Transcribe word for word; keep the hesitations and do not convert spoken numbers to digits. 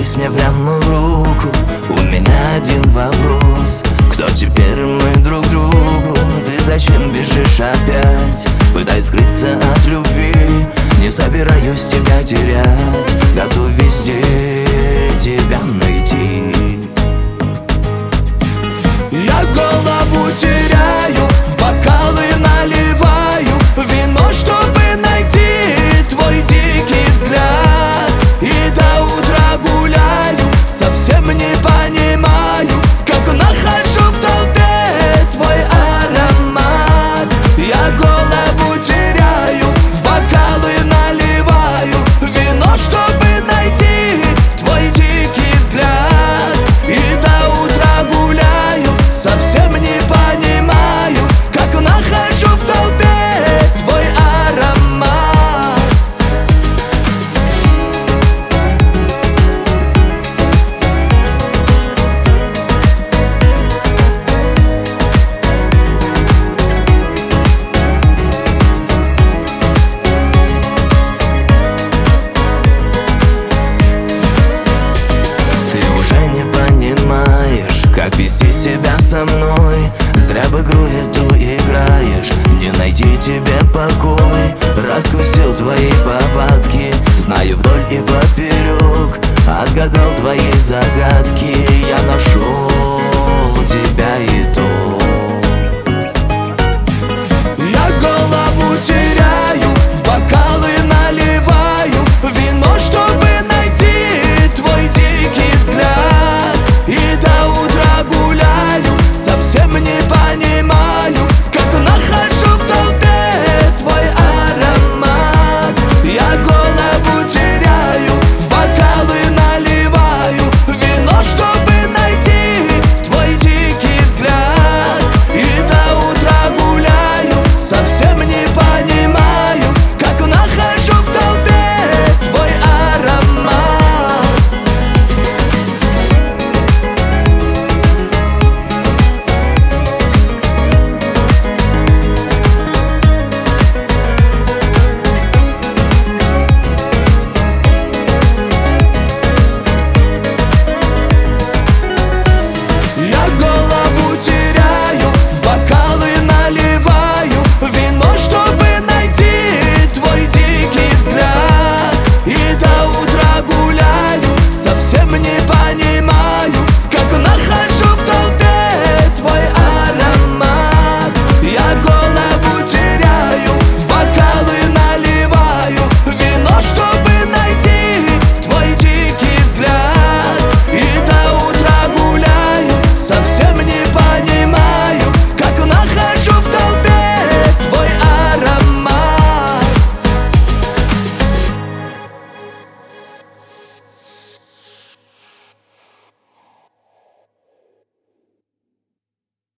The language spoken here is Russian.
Вцепись мне прямо в руку. У меня один вопрос: кто теперь мы друг другу? Ты зачем бежишь опять? Пытай скрыться от любви. Не собираюсь тебя терять, готов везде тебя найти. Я голову теряю, в бокалы наливаю вино, чтобы найти твой дикий взгляд. И до утра гуляю, совсем не понимаю, как нахожу в толпе твой аромат. Я голову теряю, в бокалы наливаю вино, чтобы найти твой дикий взгляд. И до утра гуляю, совсем не понимаю, как нахожу в толпе твой аромат. Как вести себя со мной? Зря в игру эту играешь. Не найти тебе покой. Раскусил твои повадки, знаю вдоль и поперек. Отгадал твои загадки, я нашел тебя и то.